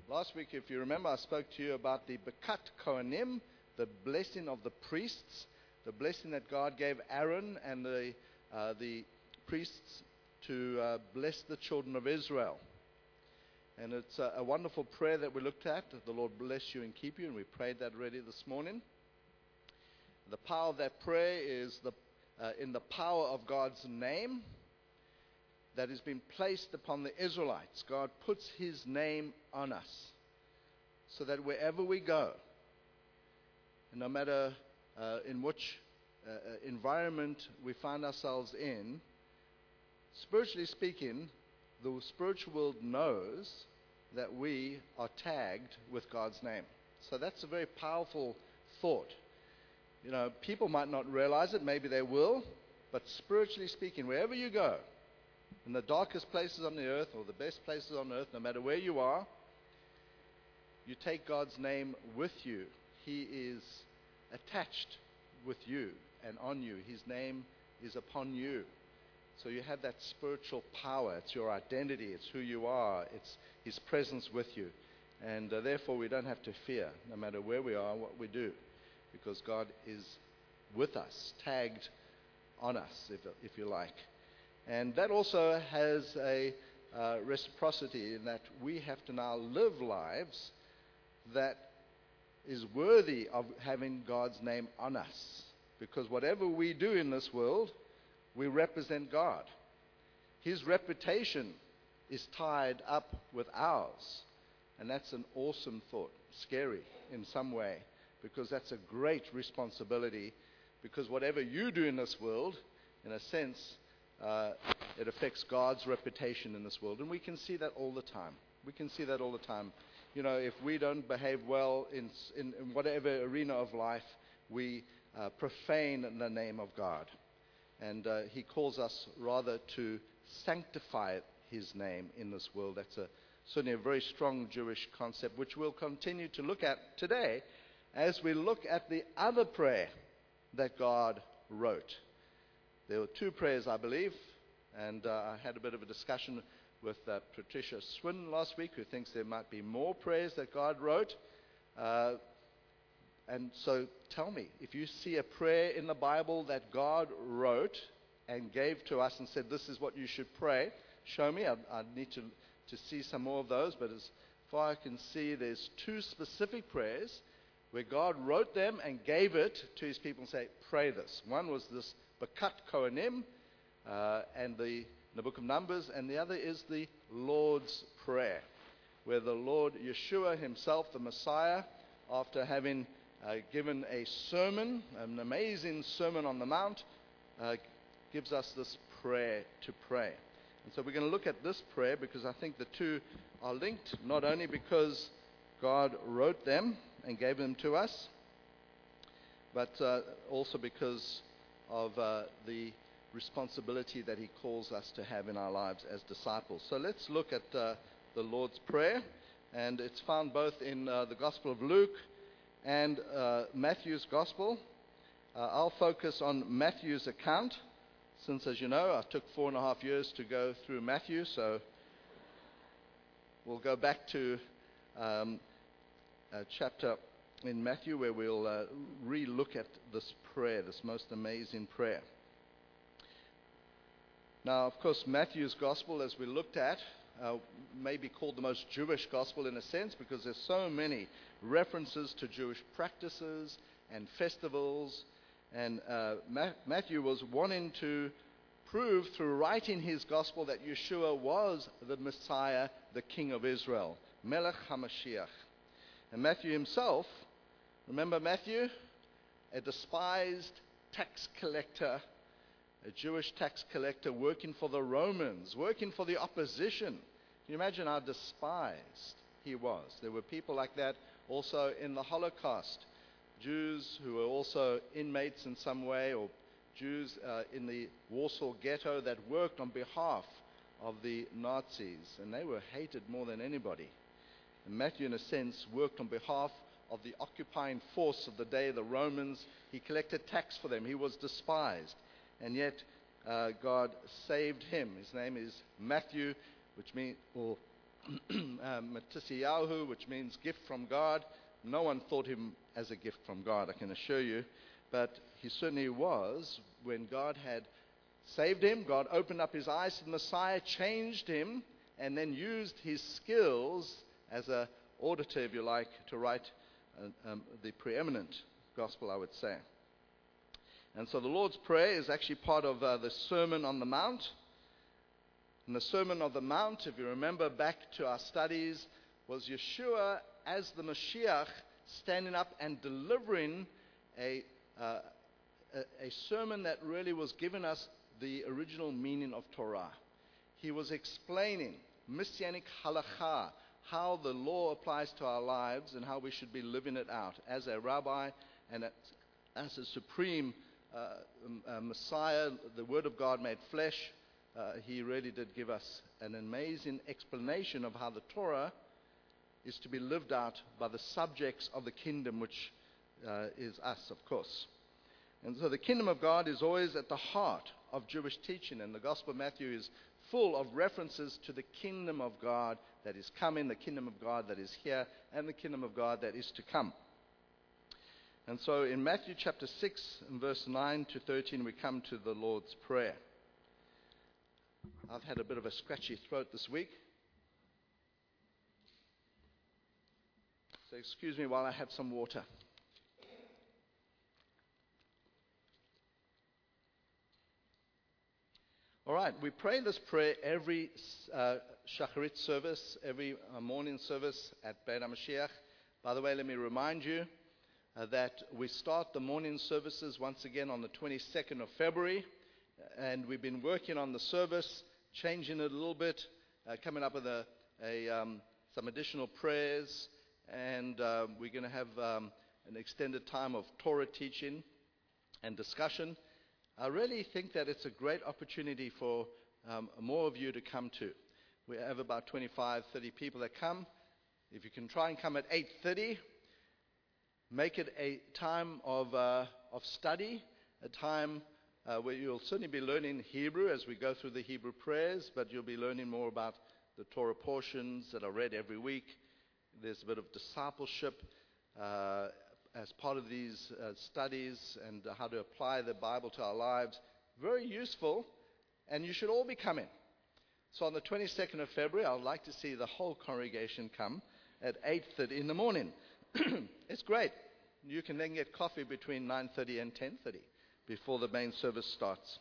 Last week, if you remember, I spoke to you about the Bekat Kohanim, the blessing of the priests, the blessing that God gave Aaron and the priests to bless the children of Israel. And it's a wonderful prayer that we looked at. The Lord bless you and keep you, and we prayed that already this morning. The power of that prayer is in the power of God's name that has been placed upon the Israelites. God puts His name on us so that wherever we go, no matter in which environment we find ourselves in, spiritually speaking, the spiritual world knows that we are tagged with God's name. So that's a very powerful thought. You know, people might not realize it, maybe they will, but spiritually speaking, wherever you go, in the darkest places on the earth or the best places on earth, no matter where you are, you take God's name with you. He is attached with you and on you. His name is upon you. So you have that spiritual power. It's your identity. It's who you are. It's His presence with you. And therefore we don't have to fear, no matter where we are, what we do, because God is with us, tagged on us, if you like. And that also has a reciprocity in that we have to now live lives that is worthy of having God's name on us. Because whatever we do in this world, we represent God. His reputation is tied up with ours. And that's an awesome thought. Scary in some way, because that's a great responsibility. Because whatever you do in this world, in a sense, it affects God's reputation in this world. And we can see that all the time. We can see that all the time. You know, if we don't behave well in whatever arena of life, we profane the name of God. And He calls us rather to sanctify His name in this world. That's certainly a very strong Jewish concept, which we'll continue to look at today as we look at the other prayer that God wrote. There were two prayers, I believe, and I had a bit of a discussion with Patricia Swin last week, who thinks there might be more prayers that God wrote. And so tell me, if you see a prayer in the Bible that God wrote and gave to us and said, this is what you should pray, show me. I need to see some more of those, but as far as I can see, there's two specific prayers where God wrote them and gave it to His people and say, pray this. One was this Bekat Kohanim, and in the book of Numbers, and the other is the Lord's Prayer, where the Lord Yeshua Himself, the Messiah, after having given a sermon, an amazing sermon on the Mount, gives us this prayer to pray. And so we're going to look at this prayer because I think the two are linked, not only because God wrote them and gave them to us, but also because of the responsibility that He calls us to have in our lives as disciples. So let's look at the Lord's Prayer, and it's found both in the Gospel of Luke and Matthew's Gospel. I'll focus on Matthew's account, since, as you know, I took 4.5 years to go through Matthew, so we'll go back to a chapter in Matthew where we'll re-look at this prayer, this most amazing prayer. Now, of course, Matthew's Gospel, as we looked at, may be called the most Jewish Gospel in a sense, because there's so many references to Jewish practices and festivals. And Matthew was wanting to prove through writing his Gospel that Yeshua was the Messiah, the King of Israel, Melech HaMashiach. And Matthew himself, remember Matthew? A despised tax collector, a Jewish tax collector working for the Romans, working for the opposition. Can you imagine how despised he was? There were people like that also in the Holocaust. Jews who were also inmates in some way, or Jews in the Warsaw Ghetto that worked on behalf of the Nazis, and they were hated more than anybody. And Matthew, in a sense, worked on behalf of the occupying force of the day, the Romans. He collected tax for them. He was despised. And yet God saved him. His name is Matthew, which means, or Matisiyahu, which means gift from God. No one thought him as a gift from God, I can assure you. But he certainly was. When God had saved him, God opened up his eyes to the Messiah, changed him, and then used his skills as an auditor, if you like, to write the preeminent gospel, I would say. And so the Lord's Prayer is actually part of the Sermon on the Mount. And the Sermon on the Mount, if you remember back to our studies, was Yeshua as the Mashiach standing up and delivering a sermon that really was giving us the original meaning of Torah. He was explaining Messianic halakha, how the law applies to our lives and how we should be living it out. As a rabbi and as a supreme Messiah, the Word of God made flesh, he really did give us an amazing explanation of how the Torah is to be lived out by the subjects of the kingdom, which is us, of course. And so the kingdom of God is always at the heart of Jewish teaching, and the Gospel of Matthew is full of references to the kingdom of God that is coming, the kingdom of God that is here, and the kingdom of God that is to come. And so in Matthew chapter 6 and verse 9 to 13, we come to the Lord's Prayer. I've had a bit of a scratchy throat this week, so excuse me while I have some water. All right, we pray this prayer every Shacharit service, every morning service at Beit HaMashiach. By the way, let me remind you that we start the morning services once again on the 22nd of February, and we've been working on the service, changing it a little bit, coming up with some additional prayers, and we're going to have an extended time of Torah teaching and discussion. I really think that it's a great opportunity for more of you to come to. We have about 25, 30 people that come. If you can try and come at 8:30, make it a time of study, a time where you'll certainly be learning Hebrew as we go through the Hebrew prayers, but you'll be learning more about the Torah portions that are read every week. There's a bit of discipleship as part of these studies, and how to apply the Bible to our lives. Very useful, and you should all be coming. So on the 22nd of February, I would like to see the whole congregation come at 8:30 in the morning. It's great. You can then get coffee between 9:30 and 10:30 before the main service starts.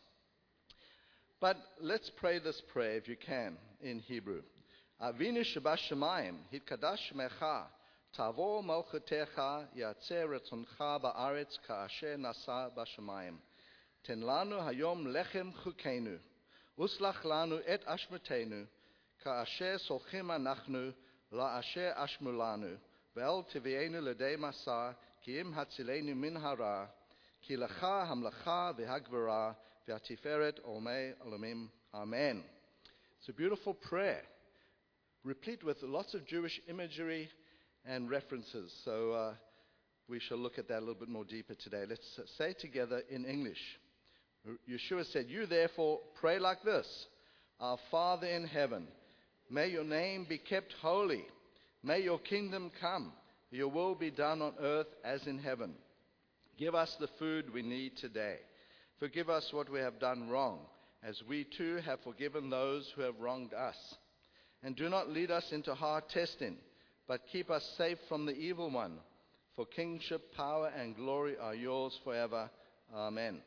But let's pray this prayer, if you can, in Hebrew. Avinu shebashamayim, hitkadash mecha, tavo malchutecha, yatzeh retzoncha ba'aretz ka'asher nasa bashamayim. Ten lanu hayom lechem chukenu, uslach lanu et ashmetenu, ka'asher solchim anachnu, la'asher ashmulanu, ve'el tivienu ledei masa, ki im hatzilenu min hara, ki lecha hamlecha v'hagvara, v'atiferet olmei olamim. Amen. It's a beautiful prayer, replete with lots of Jewish imagery and references. So we shall look at that a little bit more deeper today. Let's say together in English. Yeshua said, "You therefore pray like this. Our Father in heaven, may your name be kept holy. May your kingdom come. Your will be done on earth as in heaven. Give us the food we need today. Forgive us what we have done wrong, as we too have forgiven those who have wronged us. And do not lead us into hard testing, but keep us safe from the evil one. For kingship, power, and glory are yours forever. Amen."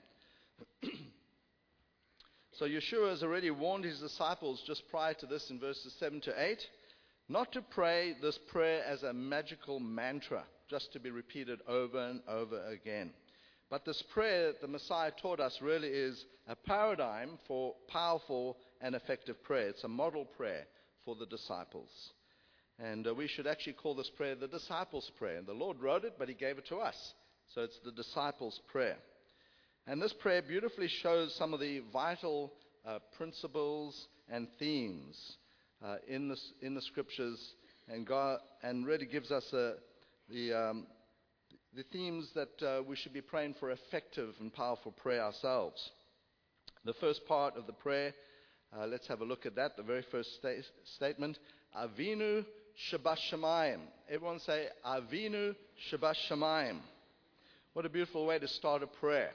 So Yeshua has already warned his disciples just prior to this in verses 7 to 8, not to pray this prayer as a magical mantra, just to be repeated over and over again. But this prayer that the Messiah taught us really is a paradigm for powerful and effective prayer. It's a model prayer for the disciples. And we should actually call this prayer the disciples' prayer. And the Lord wrote it, but he gave it to us. So it's the disciples' prayer. And this prayer beautifully shows some of the vital principles and themes in the scriptures, and really gives us the themes that we should be praying for effective and powerful prayer ourselves. The first part of the prayer, let's have a look at that. The very first statement: Avinu Shabashamayim. Everyone say, Avinu Shabashamayim. What a beautiful way to start a prayer.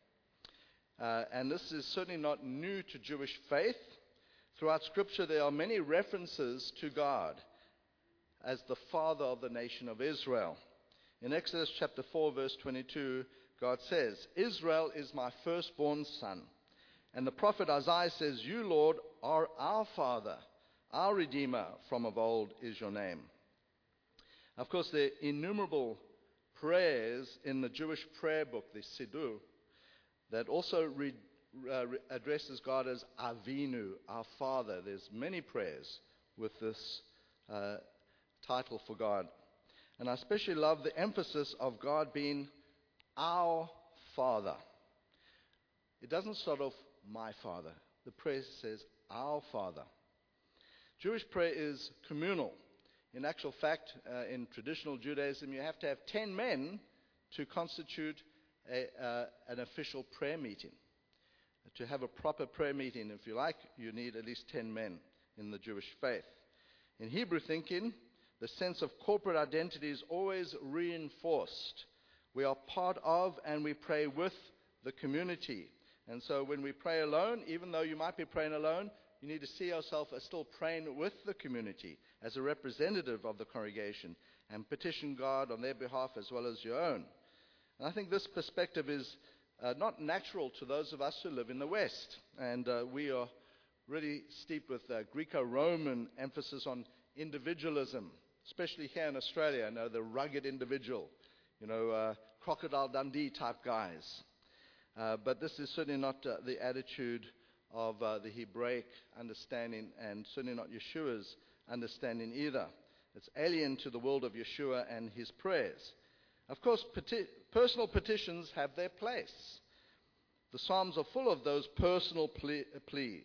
And this is certainly not new to Jewish faith. Throughout Scripture, there are many references to God as the Father of the nation of Israel. In Exodus chapter 4, verse 22, God says, Israel is my firstborn son. And the prophet Isaiah says, You, Lord, are our Father, our Redeemer, from of old is your name. Of course, there are innumerable prayers in the Jewish prayer book, the Siddur, that also addresses God as Avinu, our Father. There's many prayers with this title for God. And I especially love the emphasis of God being our Father. It doesn't start off, my Father. The prayer says, our Father. Jewish prayer is communal. In actual fact, in traditional Judaism, you have to have 10 men to constitute an official prayer meeting. To have a proper prayer meeting, if you like, you need at least 10 men in the Jewish faith. In Hebrew thinking, the sense of corporate identity is always reinforced. We are part of and we pray with the community. And so when we pray alone, even though you might be praying alone, you need to see yourself as still praying with the community as a representative of the congregation and petition God on their behalf as well as your own. And I think this perspective is not natural to those of us who live in the West. And we are really steeped with Greco-Roman emphasis on individualism, especially here in Australia, the rugged individual, Crocodile Dundee type guys. But this is certainly not the attitude of the Hebraic understanding, and certainly not Yeshua's understanding either. It's alien to the world of Yeshua and his prayers. Of course, personal petitions have their place. The Psalms are full of those personal pleas.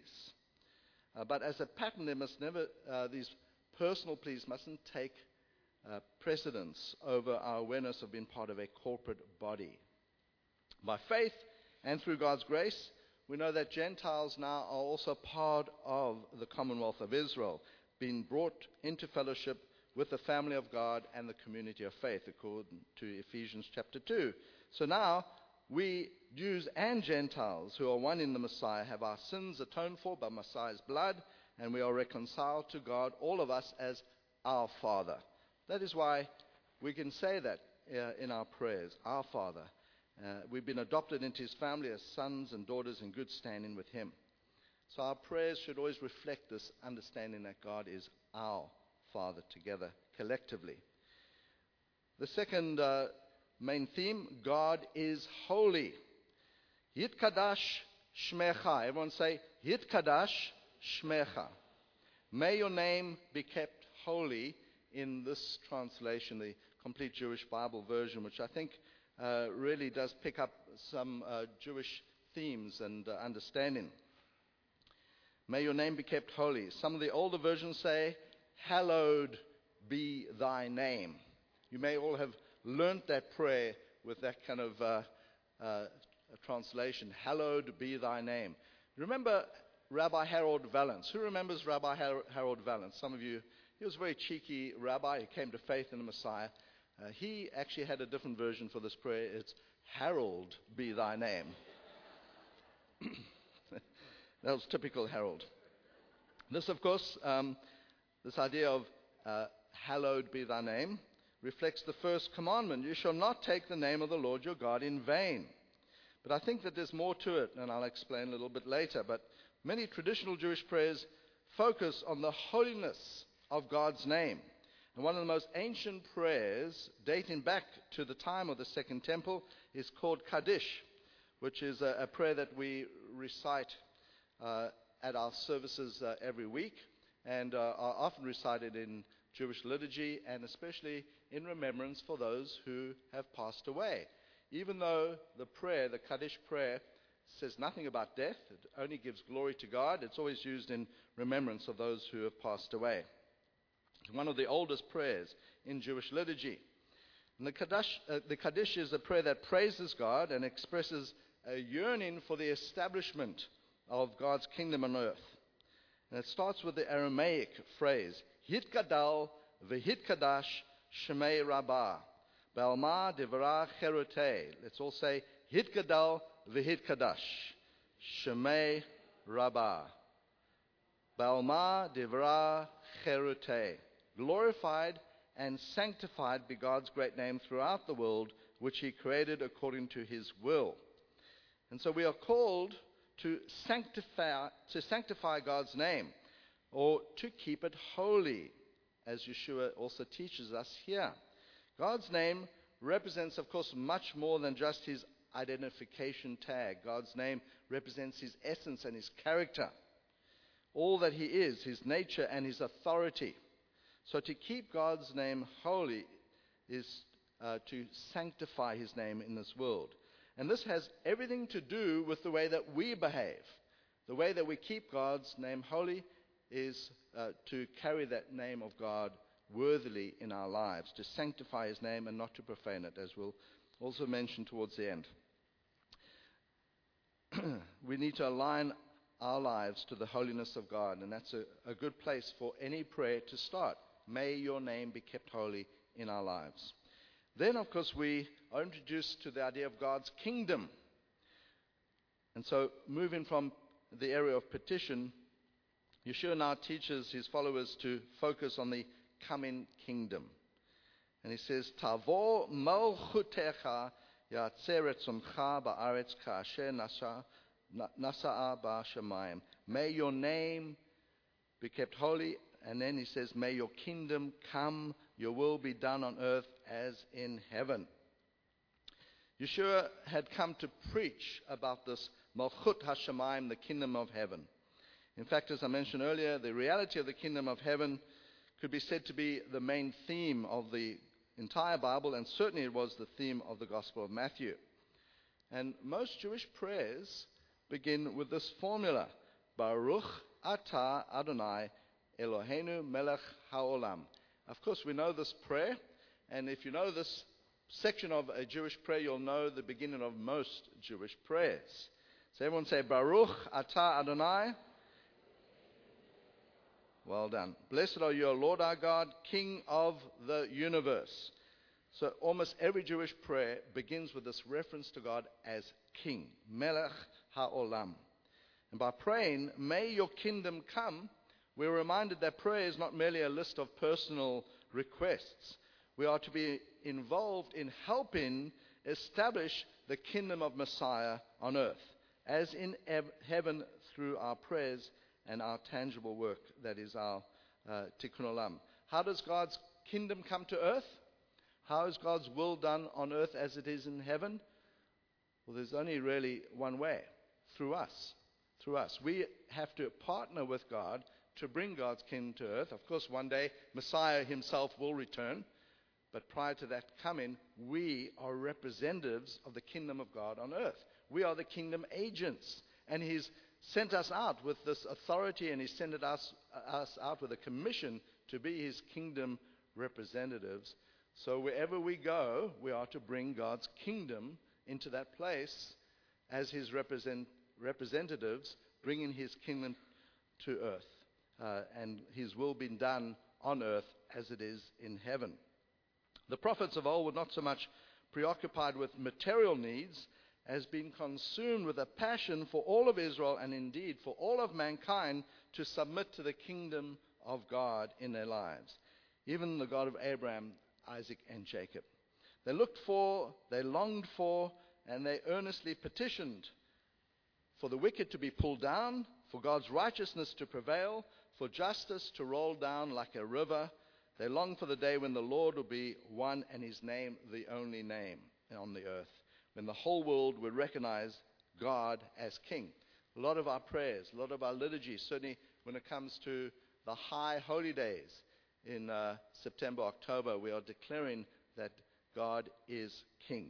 But as a pattern, these personal pleas mustn't take precedence over our awareness of being part of a corporate body. By faith and through God's grace, we know that Gentiles now are also part of the commonwealth of Israel, being brought into fellowship with the family of God and the community of faith, according to Ephesians chapter 2. So now, we, Jews and Gentiles who are one in the Messiah, have our sins atoned for by Messiah's blood, and we are reconciled to God, all of us, as our Father. That is why we can say that in our prayers, our Father. We've been adopted into his family as sons and daughters in good standing with him. So our prayers should always reflect this understanding that God is our Father together, collectively. The second main theme, God is holy. Yitkadash Shmecha. Everyone say, Yitkadash Shmecha. May your name be kept holy in this translation, the Complete Jewish Bible Version, which I think really does pick up some Jewish themes and understanding. May your name be kept holy. Some of the older versions say, hallowed be thy name. You may all have learnt that prayer with that kind of translation, hallowed be thy name. Remember Rabbi Harold Valance? Who remembers Rabbi Harold Valance? Some of you. He was a very cheeky rabbi who came to faith in the Messiah. He actually had a different version for this prayer. It's, Harold be thy name. That was typical Harold. This, of course, this idea of hallowed be thy name reflects the first commandment. You shall not take the name of the Lord your God in vain. But I think that there's more to it, and I'll explain a little bit later. But many traditional Jewish prayers focus on the holiness of God's name. And one of the most ancient prayers, dating back to the time of the Second Temple, is called Kaddish, which is a prayer that we recite at our services every week, and are often recited in Jewish liturgy, and especially in remembrance for those who have passed away. Even though the prayer, the Kaddish prayer, says nothing about death, it only gives glory to God, it's always used in remembrance of those who have passed away. It's one of the oldest prayers in Jewish liturgy. And the Kaddish is a prayer that praises God and expresses a yearning for the establishment of God's kingdom on earth. And it starts with the Aramaic phrase, Hitgadal v'hitkadash shemei rabbah. Ba'alma devra cherutei. Let's all say, Hitgadal v'hitkadash shemei rabbah. Ba'alma devra cherutei. Glorified and sanctified be God's great name throughout the world, which he created according to his will. And so we are called to sanctify God's name, or to keep it holy, as Yeshua also teaches us here. God's name represents, of course, much more than just his identification tag. God's name represents his essence and his character, all that he is, his nature and his authority. So to keep God's name holy is to sanctify his name in this world. And this has everything to do with the way that we behave. The way that we keep God's name holy is to carry that name of God worthily in our lives, to sanctify his name and not to profane it, as we'll also mention towards the end. We need to align our lives to the holiness of God, and that's a good place for any prayer to start. May your name be kept holy in our lives. Then, of course, we are introduced to the idea of God's kingdom. And so, moving from the area of petition, Yeshua now teaches his followers to focus on the coming kingdom. And he says, Tavo malchutecha yatzeret tzoncha ba'aretz ka'asher nasa'a ba'shamayim. May your name be kept holy. And then he says, may your kingdom come, your will be done on earth as in heaven. Yeshua had come to preach about this Malchut HaShamayim, the kingdom of heaven. In fact, as I mentioned earlier, the reality of the kingdom of heaven could be said to be the main theme of the entire Bible, and certainly it was the theme of the Gospel of Matthew. And most Jewish prayers begin with this formula, Baruch Atah Adonai Eloheinu melech haolam. Of course, we know this prayer, and if you know this section of a Jewish prayer, you'll know the beginning of most Jewish prayers. So everyone say, Baruch Atah Adonai. Well done. Blessed are you, O Lord our God, King of the universe. So almost every Jewish prayer begins with this reference to God as King, melech haolam. And by praying, may your kingdom come, we're reminded that prayer is not merely a list of personal requests. We are to be involved in helping establish the kingdom of Messiah on earth, as in heaven through our prayers and our tangible work, that is our tikkun olam. How does God's kingdom come to earth? How is God's will done on earth as it is in heaven? Well, there's only really one way, through us. Through us. We have to partner with God to bring God's kingdom to earth. Of course, one day Messiah himself will return, but prior to that coming, we are representatives of the kingdom of God on earth. We are the kingdom agents, and he's sent us out with this authority, and he sent us out with a commission to be his kingdom representatives. So wherever we go, we are to bring God's kingdom into that place as his representatives, bringing his kingdom to earth, and his will be done on earth as it is in heaven. The prophets of old were not so much preoccupied with material needs as being consumed with a passion for all of Israel, and indeed for all of mankind, to submit to the kingdom of God in their lives. Even the God of Abraham, Isaac, and Jacob. They looked for, they longed for, and they earnestly petitioned for the wicked to be pulled down, for God's righteousness to prevail, for justice to roll down like a river. They longed for the day when the Lord will be one and his name the only name on the earth, when the whole world would recognize God as King. A lot of our prayers, a lot of our liturgy, certainly when it comes to the high holy days in September, October, we are declaring that God is King.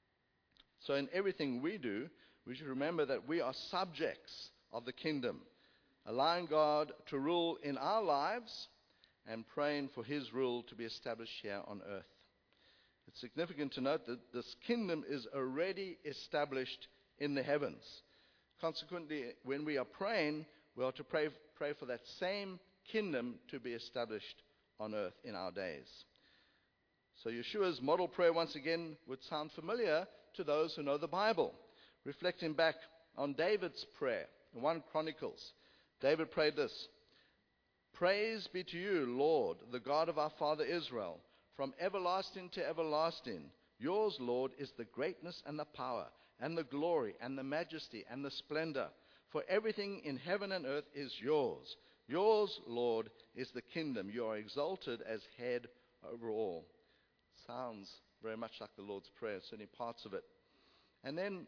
So in everything we do, we should remember that we are subjects of the kingdom, allowing God to rule in our lives and praying for his rule to be established here on earth. It's significant to note that this kingdom is already established in the heavens. Consequently, when we are praying, we are to pray for that same kingdom to be established on earth in our days. So Yeshua's model prayer once again would sound familiar to those who know the Bible. Reflecting back on David's prayer in 1 Chronicles, David prayed this: "Praise be to you, Lord, the God of our father Israel, from everlasting to everlasting. Yours, Lord, is the greatness and the power and the glory and the majesty and the splendor. For everything in heaven and earth is yours. Yours, Lord, is the kingdom. You are exalted as head over all." Sounds very much like the Lord's Prayer, certainly parts of it. And then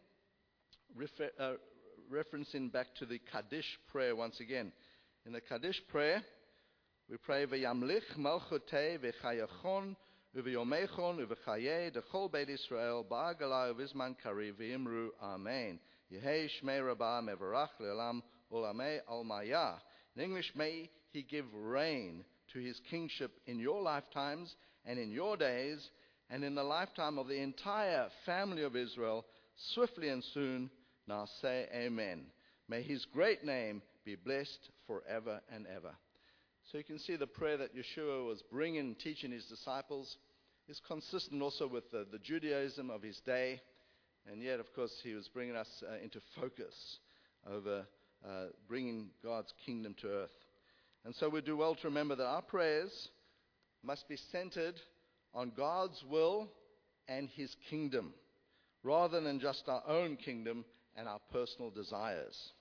referencing back to the Kaddish prayer once again. In the Kaddish prayer, we pray, "V'yamlich malchutei v'chayachon u'v'yomechon u'v'chayei dechol beit Yisrael ba'agalai u'vizman kari v'imru Amen. Yehei shmei rabah mevarach le'olam olamei almayah." In English, may he give reign to his kingship in your lifetimes and in your days and in the lifetime of the entire family of Israel, swiftly and soon. Now say amen. May his great name be blessed forever and ever. So you can see the prayer that Yeshua was bringing, teaching his disciples, is consistent also with the Judaism of his day. And yet, of course, he was bringing us into focus over bringing God's kingdom to earth. And so we do well to remember that our prayers must be centered on God's will and his kingdom, rather than just our own kingdom and our personal desires.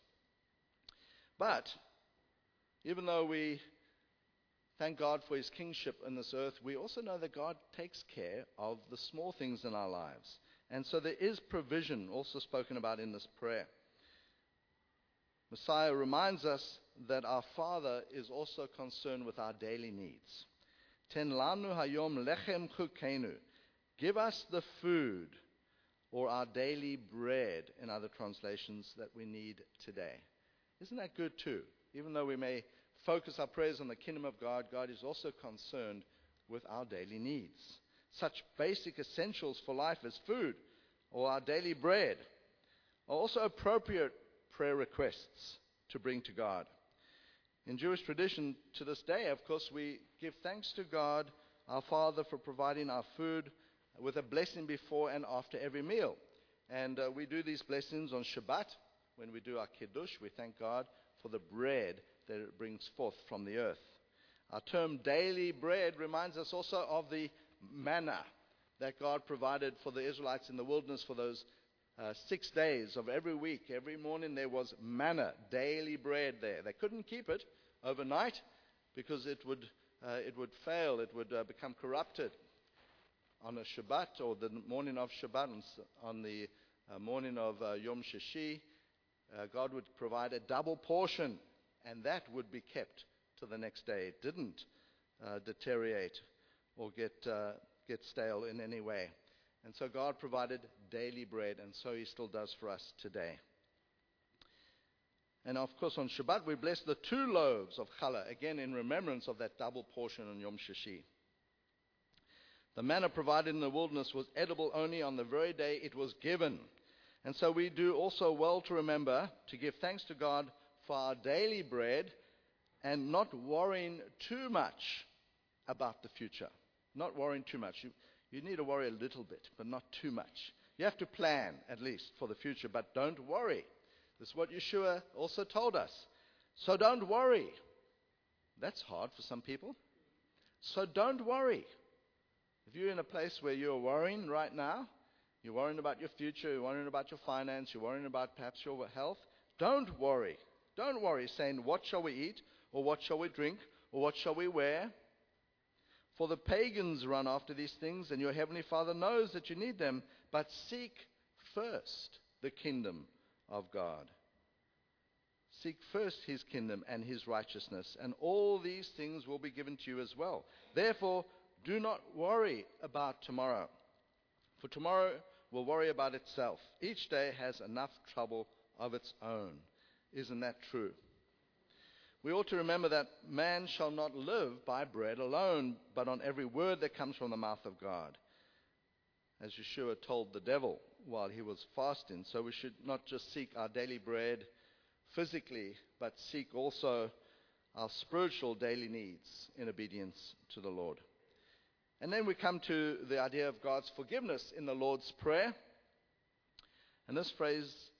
But even though we thank God for his kingship in this earth, we also know that God takes care of the small things in our lives. And so there is provision also spoken about in this prayer. Messiah reminds us that our Father is also concerned with our daily needs. Ten lanu hayom lechem chukenu. Give us the food, or our daily bread, in other translations, that we need today. Isn't that good too? Even though we may focus our prayers on the kingdom of God, God is also concerned with our daily needs. Such basic essentials for life as food or our daily bread are also appropriate prayer requests to bring to God. In Jewish tradition, to this day, of course, we give thanks to God, our Father, for providing our food with a blessing before and after every meal. And we do these blessings on Shabbat. When we do our Kiddush, we thank God for the bread that it brings forth from the earth. Our term daily bread reminds us also of the manna that God provided for the Israelites in the wilderness for those 6 days of every week. Every morning there was manna, daily bread there. They couldn't keep it overnight because it would fail, it would become corrupted. On a Shabbat, or the morning of Shabbat, on the morning of Yom Shishi, God would provide a double portion, and that would be kept to the next day. It didn't deteriorate or get stale in any way. And so God provided daily bread, and so he still does for us today. And of course on Shabbat we bless the 2 loaves of challah, again in remembrance of that double portion on Yom Shishi. The manna provided in the wilderness was edible only on the very day it was given. And so we do also well to remember to give thanks to God for our daily bread and not worrying too much about the future. Not worrying too much. You need to worry a little bit, but not too much. You have to plan, at least, for the future, but don't worry. This is what Yeshua also told us. So don't worry. That's hard for some people. So don't worry. If you're in a place where you're worrying right now, you're worrying about your future, you're worrying about your finance, you're worrying about perhaps your health, don't worry. Don't worry saying, what shall we eat, or what shall we drink, or what shall we wear? For the pagans run after these things, and your heavenly Father knows that you need them, but seek first the kingdom of God. Seek first his kingdom and his righteousness, and all these things will be given to you as well. Therefore, do not worry about tomorrow, for tomorrow will worry about itself. Each day has enough trouble of its own. Isn't that true? We ought to remember that man shall not live by bread alone, but on every word that comes from the mouth of God. As Yeshua told the devil while he was fasting. So we should not just seek our daily bread physically, but seek also our spiritual daily needs in obedience to the Lord. And then we come to the idea of God's forgiveness in the Lord's Prayer. And this phrase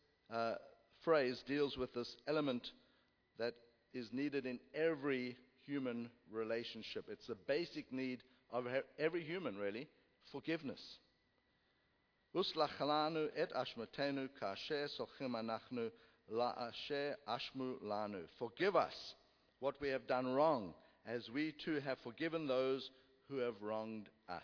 deals with this element that is needed in every human relationship. It's a basic need of every human, really, forgiveness. Uslach lanu et ashmatenu ka'asher sochim anachnu la'asher ashmu lanu. Forgive us what we have done wrong, as we too have forgiven those who have wronged us.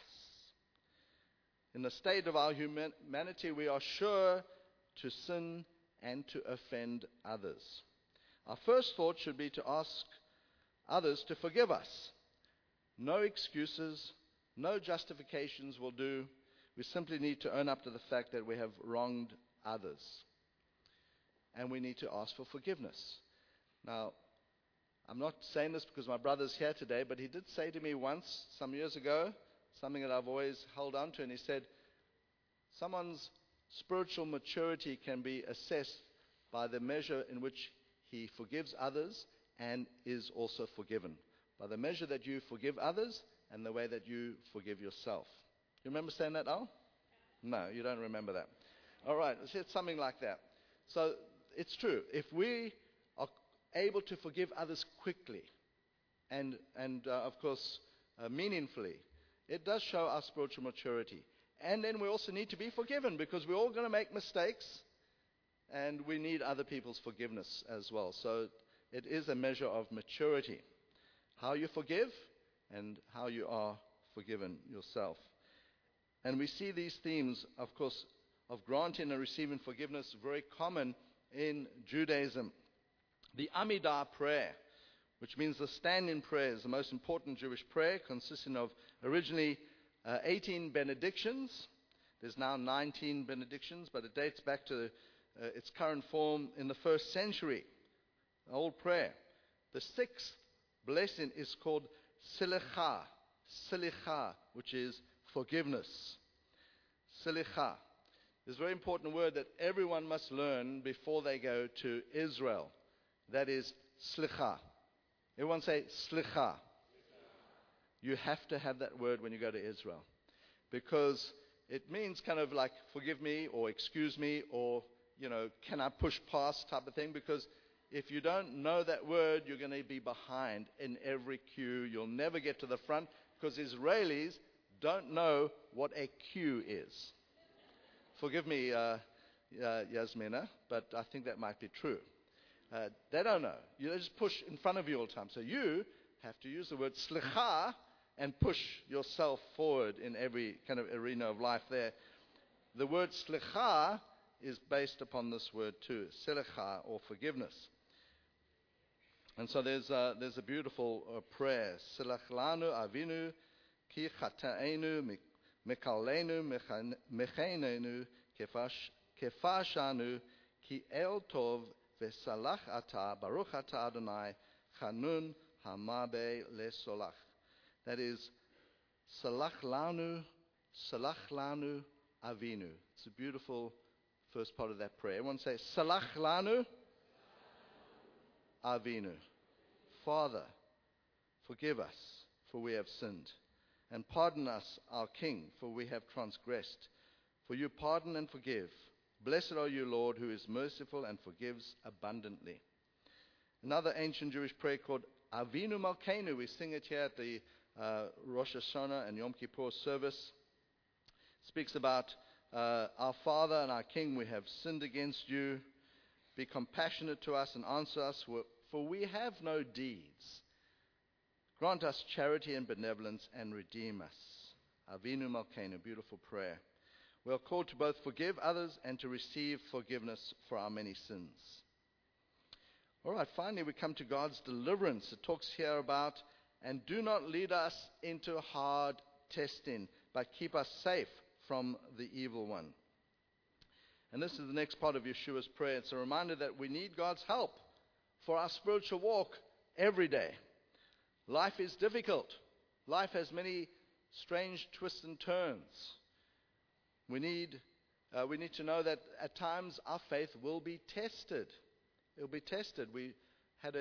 In the state of our humanity, we are sure to sin and to offend others. Our first thought should be to ask others to forgive us. No excuses, no justifications will do. We simply need to own up to the fact that we have wronged others. And we need to ask for forgiveness. Now, I'm not saying this because my brother's here today, but he did say to me once, some years ago, something that I've always held on to, and he said, someone's spiritual maturity can be assessed by the measure in which he forgives others and is also forgiven. By the measure that you forgive others and the way that you forgive yourself. You remember saying that, Al? No, you don't remember that. All right, it's something like that. So it's true. If we are able to forgive others quickly and of course, meaningfully, it does show our spiritual maturity. And then we also need to be forgiven because we're all going to make mistakes and we need other people's forgiveness as well. So it is a measure of maturity. How you forgive and how you are forgiven yourself. And we see these themes, of course, of granting and receiving forgiveness very common in Judaism. The Amidah prayer, which means the stand-in prayer, is the most important Jewish prayer, consisting of originally 18 benedictions. There's now 19 benedictions, but it dates back to its current form in the 1st century. The old prayer. The 6th blessing is called Silicha. Silicha, which is forgiveness. Silicha. There's a very important word that everyone must learn before they go to Israel. That is slicha. Everyone say slicha. You have to have that word when you go to Israel. Because it means kind of like forgive me or excuse me or, can I push past type of thing. Because if you don't know that word, you're going to be behind in every queue. You'll never get to the front because Israelis don't know what a queue is. Forgive me, Yasmina, but I think that might be true. They don't know. You just push in front of you all the time. So you have to use the word slicha and push yourself forward in every kind of arena of life there. The word slicha is based upon this word too, silicha, or forgiveness. And so there's a beautiful prayer. Silach lanu avinu ki chata'enu mekalenu mechenenu kefashanu ki el tov v'salach ata baruch ata Adonai chanun hamabe lesolach. That is salach lanu avinu. It's a beautiful first part of that prayer. Everyone say salach lanu avinu. Father, forgive us, for we have sinned. And pardon us, our King, for we have transgressed. For you pardon and forgive. Blessed are you, Lord, who is merciful and forgives abundantly. Another ancient Jewish prayer called Avinu Malkeinu. We sing it here at the Rosh Hashanah and Yom Kippur service. It speaks about our Father and our King, we have sinned against you. Be compassionate to us and answer us, for we have no deeds. Grant us charity and benevolence and redeem us. Avinu Malkeinu, beautiful prayer. We are called to both forgive others and to receive forgiveness for our many sins. All right, finally we come to God's deliverance. It talks here about, and do not lead us into hard testing, but keep us safe from the evil one. And this is the next part of Yeshua's prayer. It's a reminder that we need God's help for our spiritual walk every day. Life is difficult. Life has many strange twists and turns. We need to know that at times our faith will be tested. It will be tested. We had a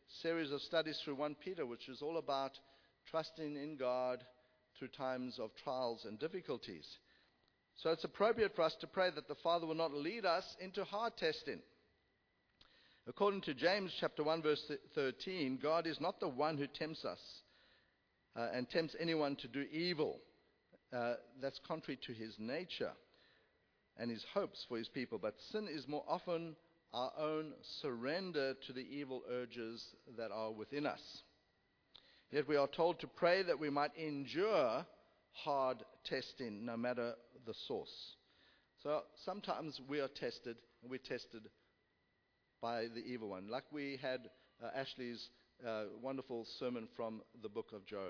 series of studies through 1 Peter, which is all about trusting in God through times of trials and difficulties. So it's appropriate for us to pray that the Father will not lead us into hard testing. According to James chapter 1 verse 13, God is not the one who tempts us and tempts anyone to do evil. That's contrary to his nature and his hopes for his people. But sin is more often our own surrender to the evil urges that are within us. Yet we are told to pray that we might endure hard testing, no matter the source. So sometimes we are tested, and we're tested by the evil one. Like we had Ashley's wonderful sermon from the book of Job.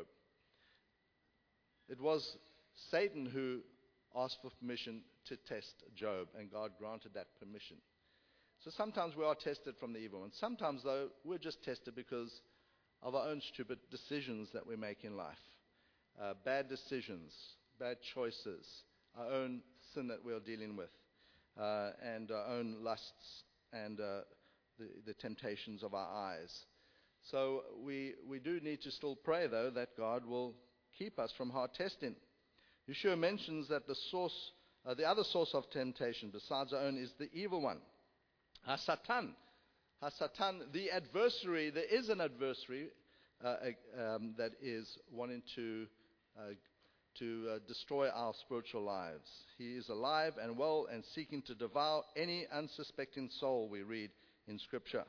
It was Satan who asked for permission to test Job, and God granted that permission. So sometimes we are tested from the evil one. Sometimes, though, we're just tested because of our own stupid decisions that we make in life. Bad decisions, bad choices, our own sin that we're dealing with, and our own lusts and the temptations of our eyes. So we do need to still pray, though, that God will keep us from hard testing. Yeshua mentions that the other source of temptation besides our own is the evil one. Hasatan, the adversary. There is an adversary that is wanting to destroy our spiritual lives. He is alive and well and seeking to devour any unsuspecting soul, we read in Scripture.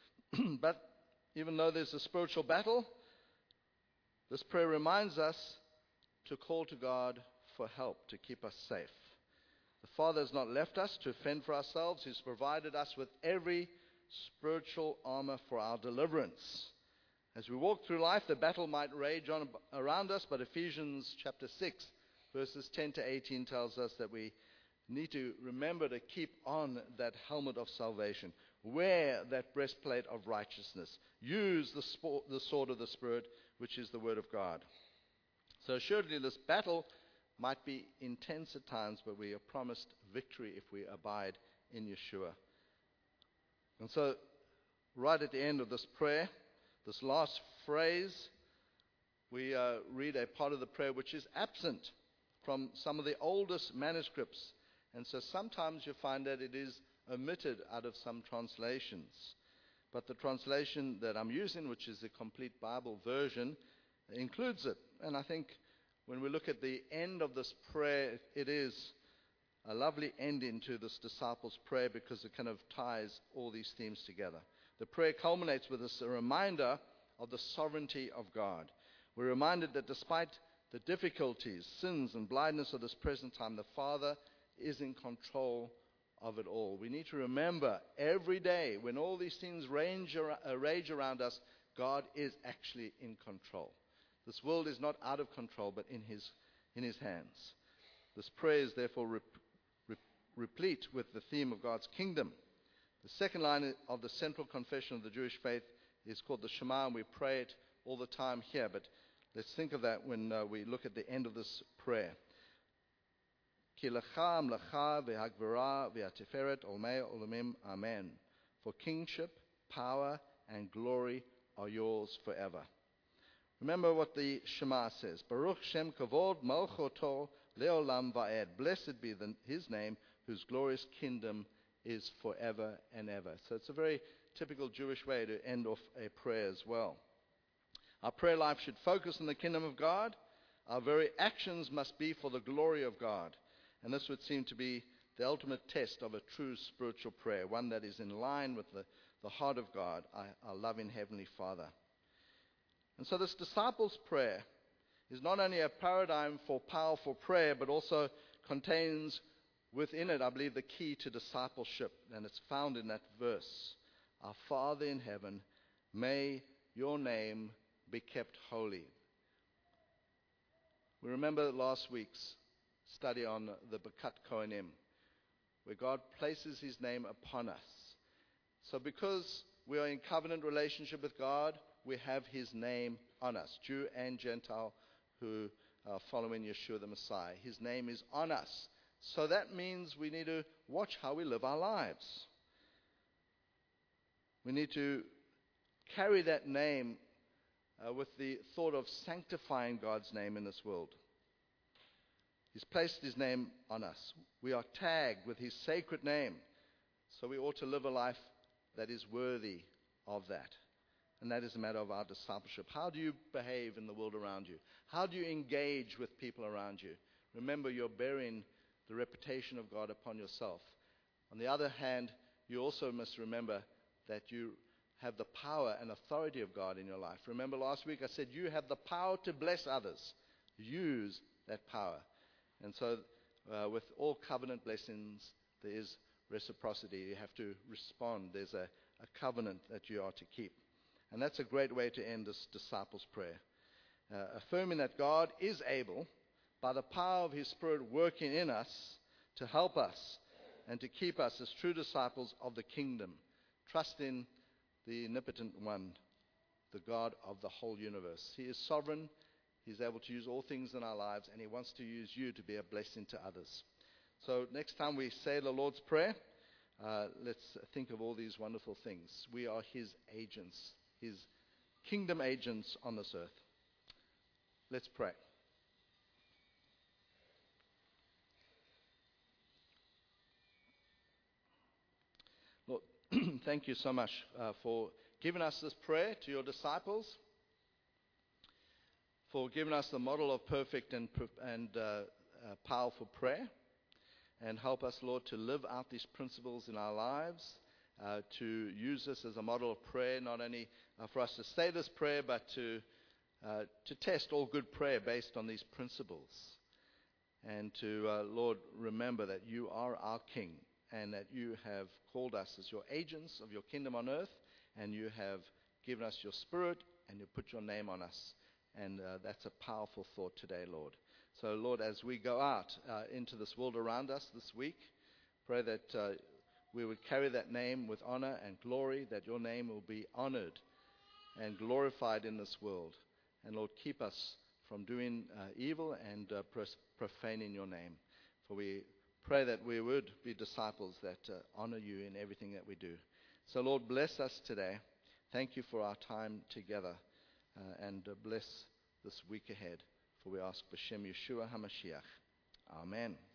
But even though there's a spiritual battle, this prayer reminds us to call to God for help to keep us safe. The Father has not left us to fend for ourselves. He's provided us with every spiritual armor for our deliverance. As we walk through life, the battle might rage on around us, but Ephesians chapter 6, verses 10 to 18 tells us that we need to remember to keep on that helmet of salvation. Wear that breastplate of righteousness. Use the sword of the Spirit, which is the Word of God. So assuredly this battle might be intense at times, but we are promised victory if we abide in Yeshua. And so, right at the end of this prayer, this last phrase, we read a part of the prayer which is absent from some of the oldest manuscripts. And so sometimes you find that it is omitted out of some translations. But the translation that I'm using, which is the Complete Bible Version, includes it. And I think when we look at the end of this prayer, it is a lovely ending to this disciples' prayer because it kind of ties all these themes together. The prayer culminates with a reminder of the sovereignty of God. We're reminded that despite the difficulties, sins, and blindness of this present time, the Father is in control of it all. We need to remember every day when all these things rage around us, God is actually in control. This world is not out of control, but in his hands. This prayer is therefore replete with the theme of God's kingdom. The second line of the central confession of the Jewish faith is called the Shema, and we pray it all the time here. But let's think of that when we look at the end of this prayer. Ki lecha amlecha v'hagvara v'ateferet olmei olamim amen. For kingship, power, and glory are yours forever. Remember what the Shema says. Baruch Shem Kavod Malchoto Leolam Va'ed. Blessed be his name, whose glorious kingdom is forever and ever. So it's a very typical Jewish way to end off a prayer as well. Our prayer life should focus on the kingdom of God. Our very actions must be for the glory of God. And this would seem to be the ultimate test of a true spiritual prayer, one that is in line with the heart of God, our loving Heavenly Father. And so this disciples' prayer is not only a paradigm for powerful prayer, but also contains within it, I believe, the key to discipleship. And it's found in that verse. Our Father in heaven, may your name be kept holy. We remember last week's study on the Birkat Kohanim, where God places his name upon us. So because we are in covenant relationship with God, we have his name on us, Jew and Gentile who are following Yeshua the Messiah. His name is on us. So that means we need to watch how we live our lives. We need to carry that name with the thought of sanctifying God's name in this world. He's placed His name on us. We are tagged with His sacred name. So we ought to live a life that is worthy of that. And that is a matter of our discipleship. How do you behave in the world around you? How do you engage with people around you? Remember, you're bearing the reputation of God upon yourself. On the other hand, you also must remember that you have the power and authority of God in your life. Remember last week I said you have the power to bless others. Use that power. And so with all covenant blessings, there is reciprocity. You have to respond. There's a covenant that you are to keep. And that's a great way to end this disciples' prayer. Affirming that God is able, by the power of His Spirit working in us, to help us and to keep us as true disciples of the kingdom, trusting the omnipotent one, the God of the whole universe. He is sovereign. He's able to use all things in our lives, and He wants to use you to be a blessing to others. So next time we say the Lord's Prayer, let's think of all these wonderful things. We are His agents, His kingdom agents on this earth. Let's pray. Lord, thank you so much for giving us this prayer to your disciples, for giving us the model of perfect and powerful prayer. And help us, Lord, to live out these principles in our lives, to use this as a model of prayer, not only for us to say this prayer, but to test all good prayer based on these principles. And to, Lord, remember that you are our King and that you have called us as your agents of your kingdom on earth, and you have given us your Spirit, and you put your name on us. And that's a powerful thought today, Lord. So, Lord, as we go out into this world around us this week, pray that we would carry that name with honor and glory, that your name will be honored and glorified in this world. And, Lord, keep us from doing evil and profaning your name. For we pray that we would be disciples that honor you in everything that we do. So, Lord, bless us today. Thank you for our time together. And bless this week ahead. For we ask B'Shem Yeshua HaMashiach. Amen.